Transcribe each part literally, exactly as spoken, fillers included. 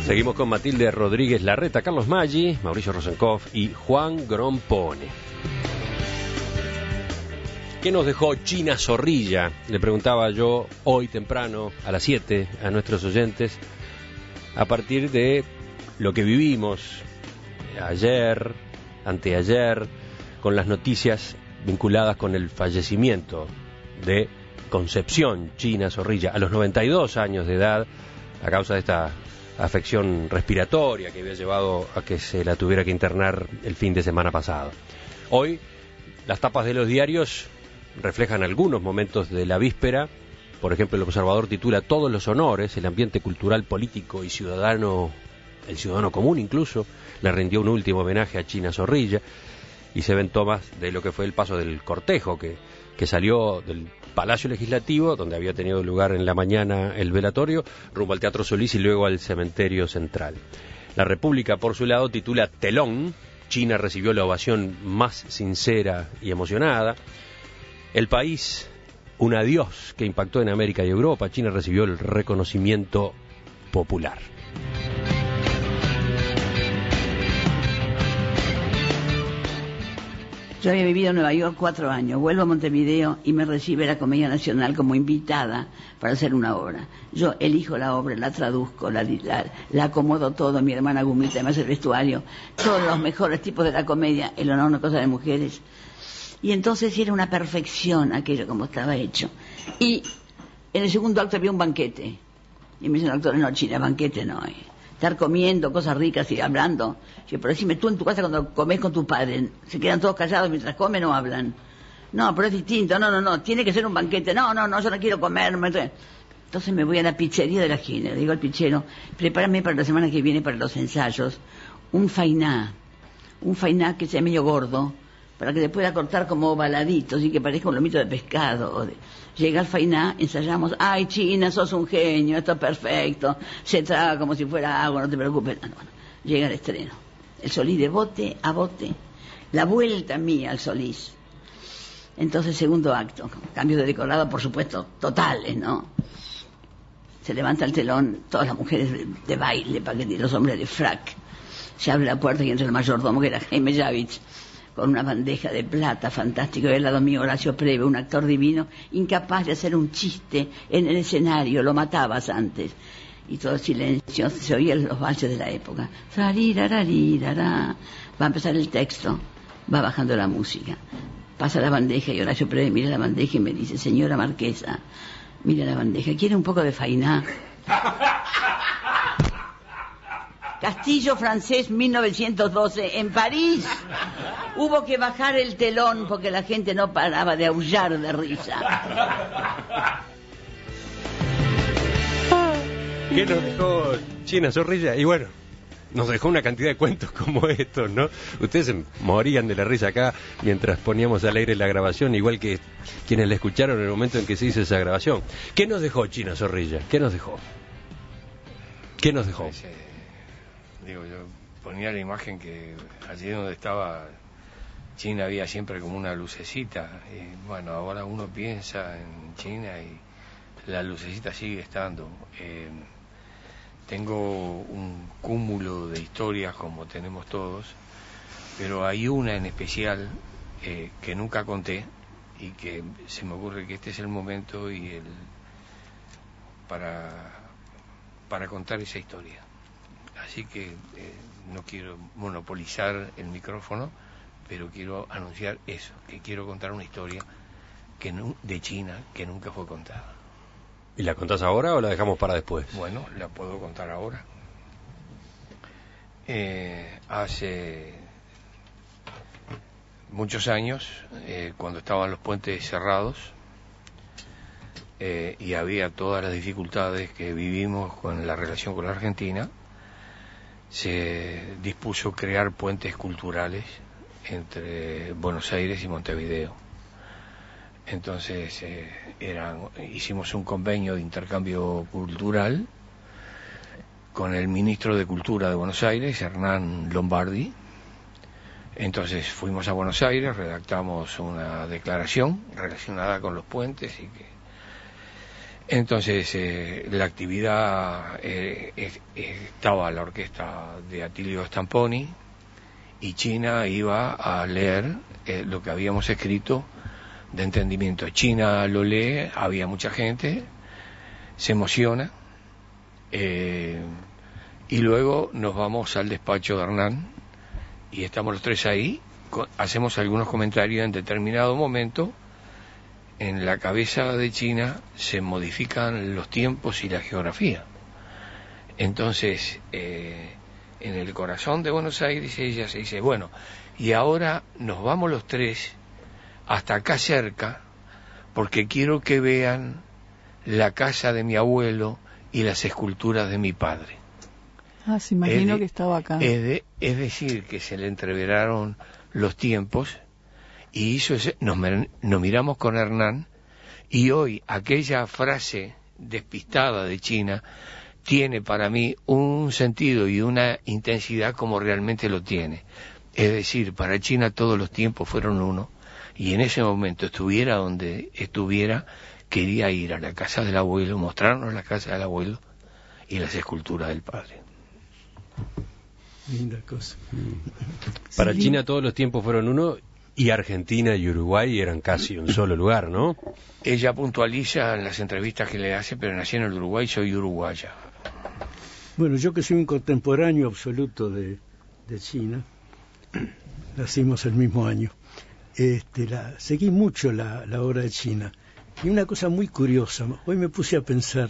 Seguimos con Matilde Rodríguez Larreta, Carlos Maggi, Mauricio Rosenkopf y Juan Grompone. ¿Qué nos dejó China Zorrilla? Le preguntaba yo hoy temprano, a las siete, a nuestros oyentes, a partir de lo que vivimos ayer, anteayer, con las noticias vinculadas con el fallecimiento de Concepción China Zorrilla, a los noventa y dos años de edad, a causa de esta afección respiratoria que había llevado a que se la tuviera que internar el fin de semana pasado. Hoy, las tapas de los diarios reflejan algunos momentos de la víspera. Por ejemplo, el Observador titula Todos los honores, el ambiente cultural, político y ciudadano, el ciudadano común incluso, le rindió un último homenaje a China Zorrilla, y se ven tomas de lo que fue el paso del cortejo que, que salió del Palacio Legislativo, donde había tenido lugar en la mañana el velatorio, rumbo al Teatro Solís y luego al Cementerio Central. La República, por su lado, titula Telón, China recibió la ovación más sincera y emocionada. El País, un adiós que impactó en América y Europa. China recibió el reconocimiento popular. Yo había vivido en Nueva York cuatro años, vuelvo a Montevideo y me recibe la Comedia Nacional como invitada para hacer una obra. Yo elijo la obra, la traduzco, la, la, la acomodo todo, mi hermana Gumita me hace el vestuario, todos los mejores tipos de la comedia, El honor una cosa de mujeres. Y entonces era una perfección aquello como estaba hecho. Y en el segundo acto había un banquete. Y me dicen los actores, no, China, banquete no hay. Estar comiendo cosas ricas y hablando. Yo, pero decime, tú en tu casa cuando comes con tu padre, se quedan todos callados mientras comen o hablan. No, pero es distinto, no, no, no, tiene que ser un banquete. No, no, no, yo no quiero comer. Entonces me voy a la pizzería de la esquina, le digo al pizzero, prepárame para la semana que viene para los ensayos un fainá, un fainá que sea medio gordo, para que se pueda cortar como ovaladitos y que parezca un lomito de pescado. Llega el fainá, ensayamos, ay China, sos un genio, esto es perfecto, se traga como si fuera agua, no te preocupes. Bueno, bueno, llega el estreno, el Solís de bote a bote, la vuelta mía al Solís. Entonces, segundo acto, cambio de decorado, por supuesto, totales, ¿no? Se levanta el telón, todas las mujeres de, de baile, paquete, y los hombres de frac. Se abre la puerta y entra el mayordomo, que era Jaime Javits, con una bandeja de plata fantástico, y al lado mío Horacio Preve, un actor divino, incapaz de hacer un chiste en el escenario, lo matabas antes. Y todo el silencio, se oían los valses de la época. Rarirararirara. Va a empezar el texto, va bajando la música. Pasa la bandeja y Horacio Preve mira la bandeja y me dice, señora marquesa, mira la bandeja, ¿quiere un poco de fainá? Castillo francés, mil novecientos doce, en París. Hubo que bajar el telón porque la gente no paraba de aullar de risa. ¿Qué nos dejó China Zorrilla? Y bueno, nos dejó una cantidad de cuentos como estos, ¿no? Ustedes se morían de la risa acá mientras poníamos al aire la grabación, igual que quienes la escucharon en el momento en que se hizo esa grabación. ¿Qué nos dejó China Zorrilla? ¿Qué nos dejó? ¿Qué nos dejó? Pues, eh, digo, yo ponía la imagen que allí donde estaba China había siempre como una lucecita. Y bueno, ahora uno piensa en China y la lucecita sigue estando. Eh, tengo un cúmulo de historias como tenemos todos, pero hay una en especial eh, que nunca conté y que se me ocurre que este es el momento y el para para contar esa historia. Así que eh, no quiero monopolizar el micrófono, pero quiero anunciar eso, que quiero contar una historia que no, de China que nunca fue contada. ¿Y la contás ahora o la dejamos para después? Bueno, la puedo contar ahora. Eh, hace muchos años, eh, cuando estaban los puentes cerrados eh, y había todas las dificultades que vivimos con la relación con la Argentina, se dispuso crear puentes culturales entre Buenos Aires y Montevideo. Entonces eh, eran, hicimos un convenio de intercambio cultural con el ministro de Cultura de Buenos Aires, Hernán Lombardi. Entonces fuimos a Buenos Aires, redactamos una declaración relacionada con los puentes y que Entonces, eh, la actividad, eh, eh, estaba la orquesta de Atilio Stamponi, y China iba a leer eh, lo que habíamos escrito de entendimiento. China lo lee, había mucha gente, se emociona, eh, y luego nos vamos al despacho de Hernán, y estamos los tres ahí, co- hacemos algunos comentarios. En determinado momento, en la cabeza de China se modifican los tiempos y la geografía. Entonces, eh, en el corazón de Buenos Aires, ella se dice, bueno, y ahora nos vamos los tres hasta acá cerca, porque quiero que vean la casa de mi abuelo y las esculturas de mi padre. Ah, se imaginó de, que estaba acá. Es, de, es decir, que se le entreveraron los tiempos, y hizo ese, nos, nos miramos con Hernán, y hoy aquella frase despistada de China tiene para mí un sentido y una intensidad como realmente lo tiene. Es decir, para China todos los tiempos fueron uno, y en ese momento, estuviera donde estuviera, quería ir a la casa del abuelo, mostrarnos la casa del abuelo y las esculturas del padre. Linda cosa. Para Sí. China todos los tiempos fueron uno, y Argentina y Uruguay eran casi un solo lugar, ¿no? Ella puntualiza en las entrevistas que le hace, pero nací en el Uruguay, soy uruguaya. Bueno, yo que soy un contemporáneo absoluto de, de China, nacimos el mismo año, este, la, seguí mucho la, la obra de China. Y una cosa muy curiosa, hoy me puse a pensar,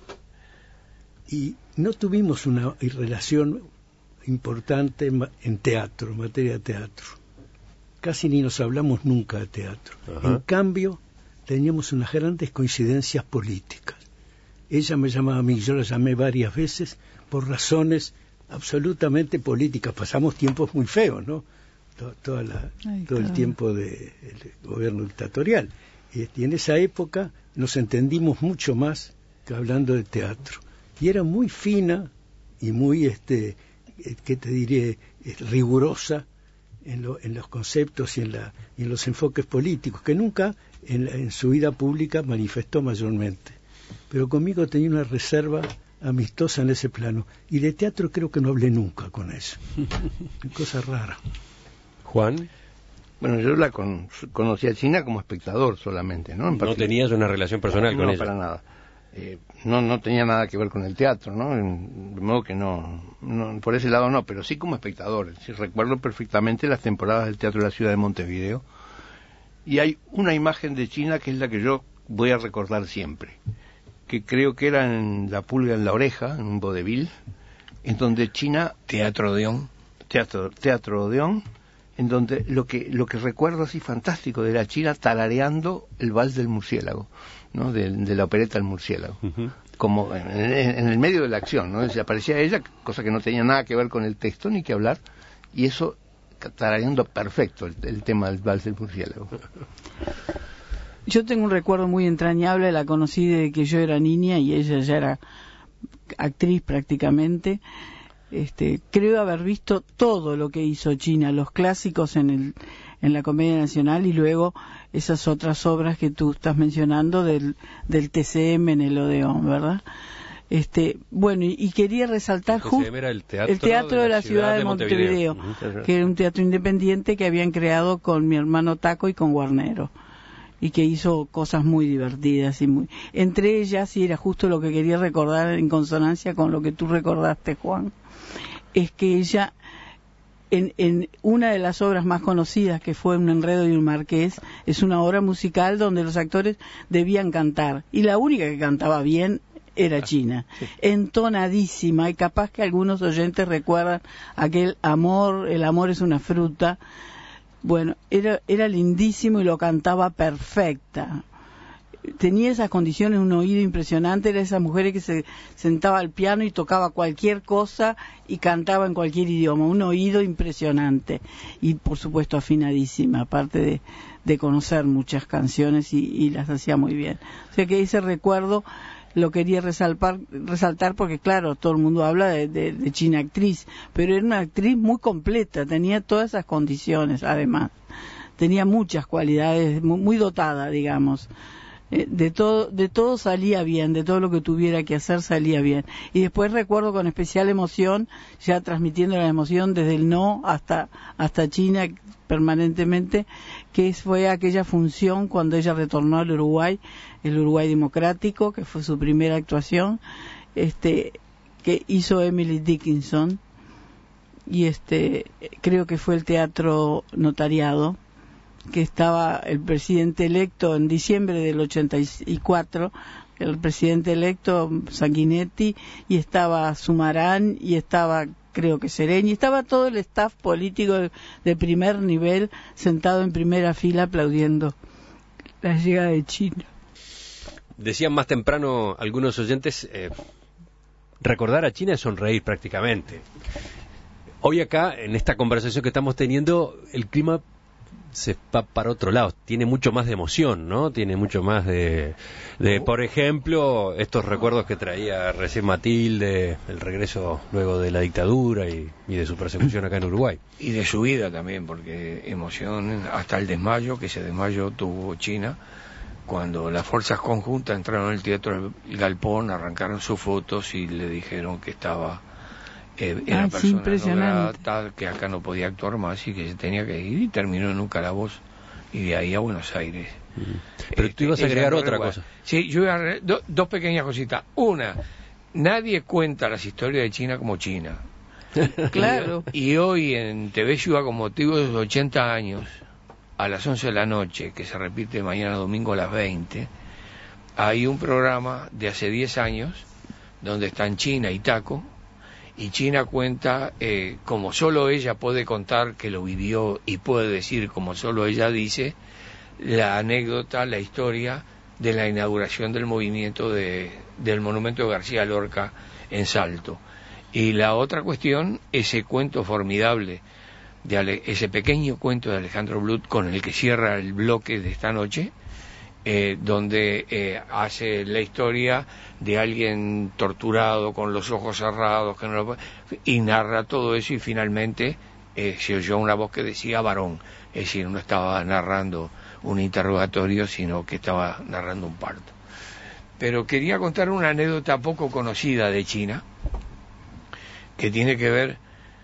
y no tuvimos una relación importante en, en teatro, en materia de teatro. Casi ni nos hablamos nunca de teatro. Ajá. En cambio, teníamos unas grandes coincidencias políticas. Ella me llamaba a mí, yo la llamé varias veces por razones absolutamente políticas. Pasamos tiempos muy feos, ¿no? Todo, toda la, Ay, todo el claro. tiempo del gobierno dictatorial. Y, y en esa época nos entendimos mucho más que hablando de teatro. Y era muy fina y muy, este, eh, ¿qué te diré?, eh, rigurosa en, lo, en los conceptos y en, la, y en los enfoques políticos, que nunca en, la, en su vida pública manifestó mayormente. Pero conmigo tenía una reserva amistosa en ese plano. Y de teatro creo que no hablé nunca con ella. Una cosa rara. Juan, Bueno, yo la con, conocí a China como espectador solamente, ¿no? En no particular. tenías una relación personal con no, ella. para nada. Eh, no, no tenía nada que ver con el teatro, ¿no? En- de modo que no, no, por ese lado no, pero sí como espectador. Sí, recuerdo perfectamente las temporadas del Teatro de la Ciudad de Montevideo, y hay una imagen de China que es la que yo voy a recordar siempre, que creo que era en La Pulga en la Oreja, en un vodevil, en donde China, Teatro Odeón. teatro, teatro Odeón, en donde lo que lo que recuerdo así fantástico de la China tarareando el vals del murciélago, ¿no? De, de la opereta El Murciélago, Ujú. como en, en- en el medio de la acción, ¿no? Se aparecía ella, cosa que no tenía nada que ver con el texto ni que hablar, y eso tarareando perfecto el, el tema del vals del murciélago. Yo tengo un recuerdo muy entrañable, la conocí desde que yo era niña y ella ya era actriz prácticamente. Este, creo haber visto todo lo que hizo China, los clásicos en el en la Comedia Nacional y luego esas otras obras que tú estás mencionando del, del T C M en el Odeón, ¿verdad? Este, bueno, y, y quería resaltar El T C justo M era el teatro, el teatro de la ciudad de Montevideo, Ujú. que era un teatro independiente que habían creado con mi hermano Taco y con Guarnero, y que hizo cosas muy divertidas y muy, entre ellas, y era justo lo que quería recordar en consonancia con lo que tú recordaste, Juan, es que ella en, en una de las obras más conocidas, que fue Un enredo y un marqués, es una obra musical donde los actores debían cantar, y la única que cantaba bien era China, entonadísima, y capaz que algunos oyentes recuerdan aquel amor, el amor es una fruta. Bueno, era, era lindísimo y lo cantaba perfecta. Tenía esas condiciones, un oído impresionante, era esa mujer que se sentaba al piano y tocaba cualquier cosa y cantaba en cualquier idioma, un oído impresionante y por supuesto afinadísima, aparte de, de conocer muchas canciones y, y las hacía muy bien. O sea que ese recuerdo lo quería resaltar, resaltar porque claro, todo el mundo habla de, de, de China actriz, pero era una actriz muy completa, tenía todas esas condiciones además, tenía muchas cualidades, muy, muy dotada, digamos. Eh, de todo de todo salía bien, de todo lo que tuviera que hacer salía bien. Y después recuerdo con especial emoción, ya transmitiendo la emoción desde el no hasta hasta China permanentemente, que fue aquella función cuando ella retornó al Uruguay, el Uruguay democrático, que fue su primera actuación, este que hizo Emily Dickinson, y este creo que fue el Teatro Notariado, que estaba el presidente electo en diciembre del ochenta y cuatro, el presidente electo Sanguinetti, y estaba Sumarán, y estaba creo que Sereñi, estaba todo el staff político de, de primer nivel sentado en primera fila aplaudiendo la llegada de China. Decían más temprano algunos oyentes, eh, recordar a China es sonreír prácticamente. Hoy acá, en esta conversación que estamos teniendo, el clima se va para otro lado, tiene mucho más de emoción, ¿no? Tiene mucho más de, de, por ejemplo, estos recuerdos que traía recién Matilde, el regreso luego de la dictadura y, y de su persecución acá en Uruguay. Y de su vida también, porque emoción hasta el desmayo, que ese desmayo tuvo China, cuando las fuerzas conjuntas entraron al Teatro El Galpón, arrancaron sus fotos y le dijeron que estaba... Eh, era ah, sí, persona no grata, tal, que acá no podía actuar más y que se tenía que ir, y terminó en un calabozo y de ahí a Buenos Aires. Mm. Pero tú ibas a agregar otra cosa. Sí, yo iba a agregar do, dos pequeñas cositas. Una, nadie cuenta las historias de China como China. Claro. Y, y hoy en T V Ciudad, con motivo de los ochenta años, a las once de la noche, que se repite mañana domingo a las veinte, hay un programa de hace diez años donde están China y Taco. Y China cuenta, eh, como solo ella puede contar, que lo vivió, y puede decir, como solo ella dice, la anécdota, la historia de la inauguración del movimiento de, del monumento de García Lorca en Salto. Y la otra cuestión, ese cuento formidable, de Ale, ese pequeño cuento de Alejandro Blut, con el que cierra el bloque de esta noche, Eh, donde eh, hace la historia de alguien torturado con los ojos cerrados, que no lo puede, y narra todo eso, y finalmente eh, se oyó una voz que decía varón, es decir, no estaba narrando un interrogatorio, sino que estaba narrando un parto. Pero quería contar una anécdota poco conocida de China, que tiene que ver...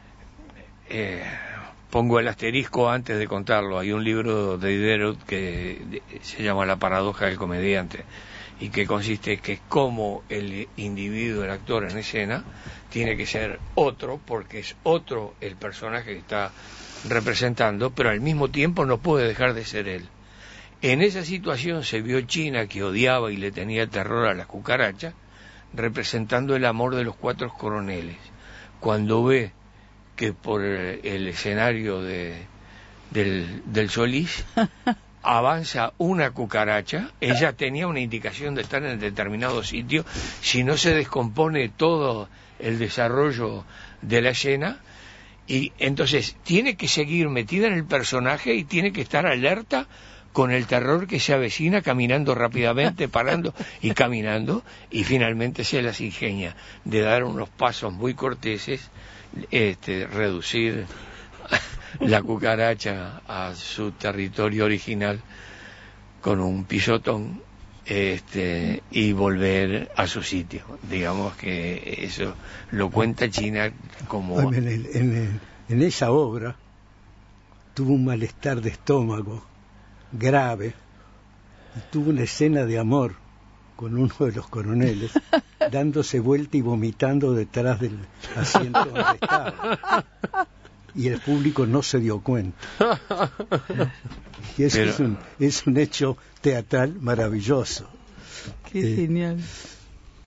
Eh, pongo el asterisco antes de contarlo. Hay un libro de Diderot que se llama La paradoja del comediante, y que consiste en que como el individuo, el actor en escena, tiene que ser otro, porque es otro el personaje que está representando, pero al mismo tiempo no puede dejar de ser él. En esa situación se vio China, que odiaba y le tenía terror a las cucarachas, representando el amor de los cuatro coroneles. Cuando ve que por el escenario de, del, del Solís avanza una cucaracha, ella tenía una indicación de estar en determinado sitio, si no se descompone todo el desarrollo de la escena, y entonces tiene que seguir metida en el personaje y tiene que estar alerta con el terror que se avecina, caminando rápidamente, parando y caminando, y finalmente se las ingenia de dar unos pasos muy corteses, Este, reducir la cucaracha a su territorio original con un pisotón, este, y volver a su sitio. Digamos que eso lo cuenta China como... En, el, en, el, en esa obra tuvo un malestar de estómago grave, y tuvo una escena de amor con uno de los coroneles, dándose vuelta y vomitando detrás del asiento donde estaba. Y el público no se dio cuenta. Y eso Pero... es, un, es un hecho teatral maravilloso. Qué eh, genial.